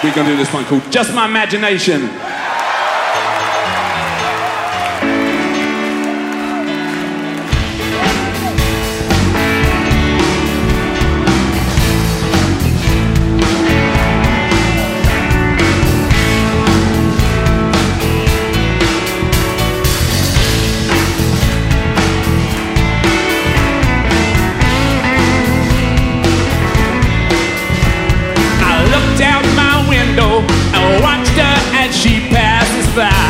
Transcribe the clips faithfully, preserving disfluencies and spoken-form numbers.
We're going to do this one called Just My Imagination. I watched her as she passes by,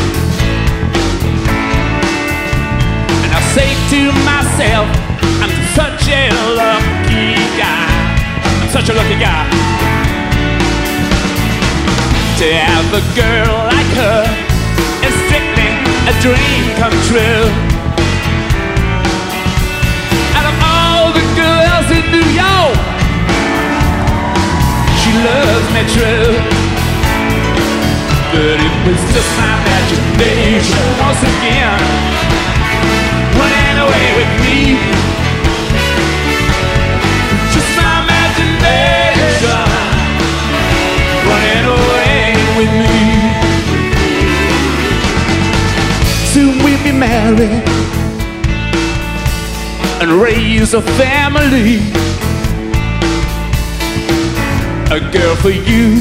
and I say to myself, I'm such a lucky guy. I'm such a lucky guy to have a girl like her. Is strictly a dream come true. Out of all the girls in New York, she loves me true. But it was just my imagination once again, running away with me. Just my imagination running away with me. Soon we'll be married and raise a family. A girl for you,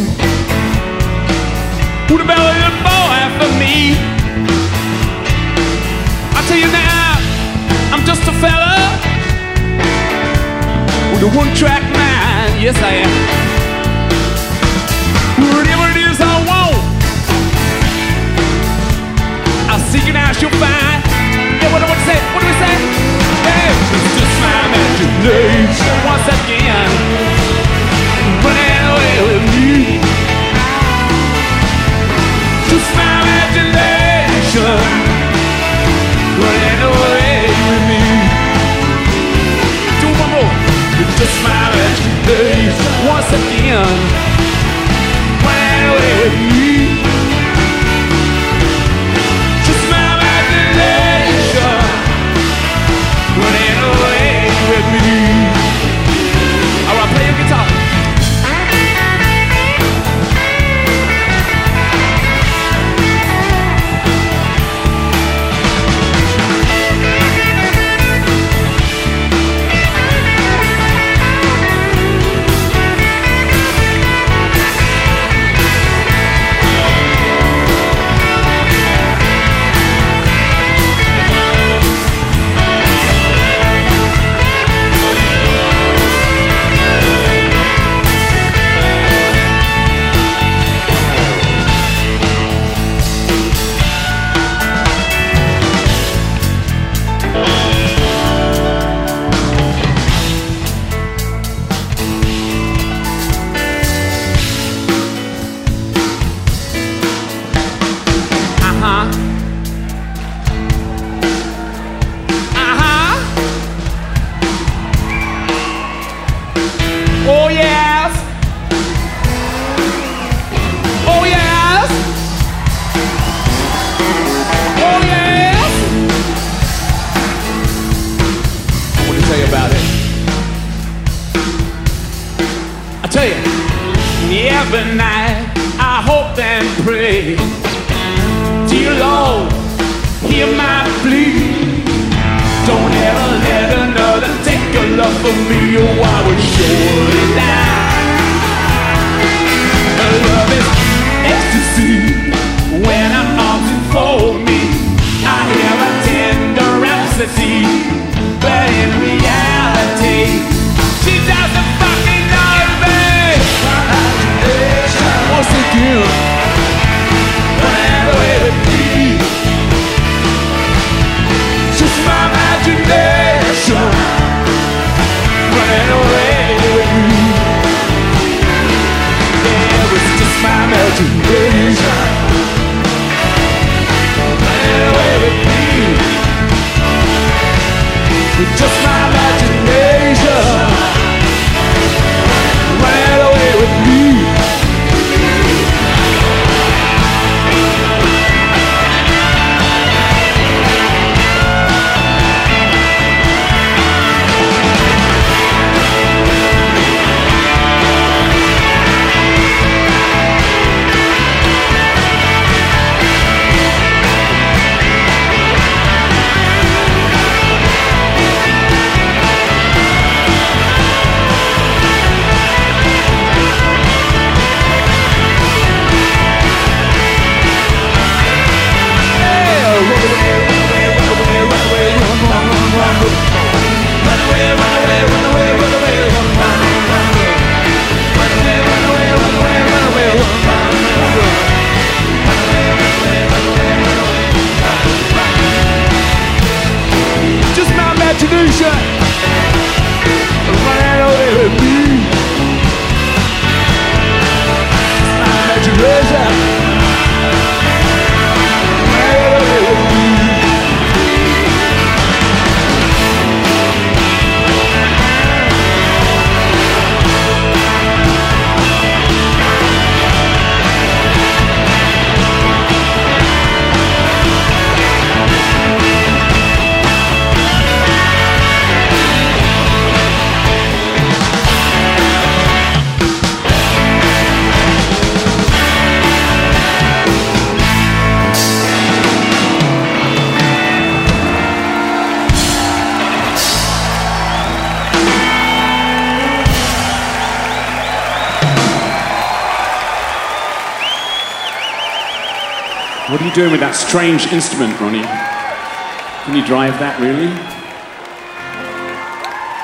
what about a little boy for me? I tell you now, I'm just a fella with a one-track mind. Yes, I am. Whatever it is I want, I'll seek it out, you'll find. Yeah, what do we say? What do we say? Hey, it's just my imagination once again, running away with me. Just my imagination running away with me. Do one more. It's just my imagination once again running away with me. Just my imagination running away with me. Alright, play your guitar. Oh yes. Oh yes. Oh yes. I want to tell you about it. I tell you, every night I hope and pray, dear Lord, hear my plea. Don't ever let another take your love from me, or I will surely die. Love is ecstasy when I'm arms for me. I have a tender rhapsody, but in reality, she doesn't fucking know me. Once again, run away with me. Just my imagination running away with me. What are you doing with that strange instrument, Ronnie? Can you drive that, really?